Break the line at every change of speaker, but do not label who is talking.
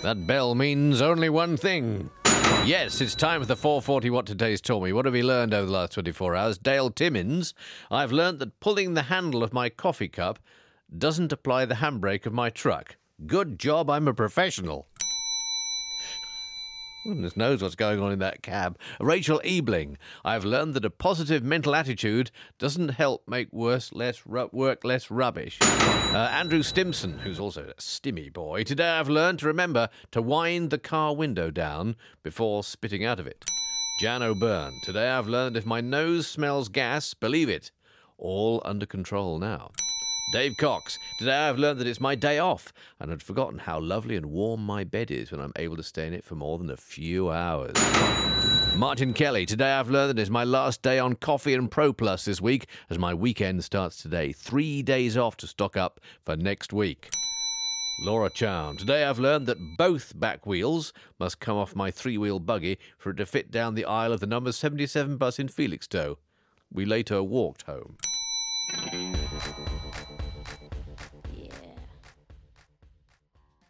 That bell means only one thing. Yes, it's time for the 440 What Today's Taught Me. What have we learned over the last 24 hours? Dale Timmins, I've learnt that pulling the handle of my coffee cup doesn't apply the handbrake of my truck. Good job, I'm a professional. Goodness knows what's going on in that cab. Rachel Ebling, I've learned that a positive mental attitude doesn't help make work less rubbish. Andrew Stimson, who's also a stimmy boy, today I've learned to remember to wind the car window down before spitting out of it. Jan O'Byrne, today I've learned if my nose smells gas, believe it, all under control now. Dave Cox, today I've learned that it's my day off and I'd forgotten how lovely and warm my bed is when I'm able to stay in it for more than a few hours. Martin Kelly, today I've learned that it's my last day on Coffee and Pro Plus this week as my weekend starts today. 3 days off to stock up for next week. Laura Chown, today I've learned that both back wheels must come off my 3-wheel buggy for it to fit down the aisle of the number 77 bus in Felixstowe. We later walked home.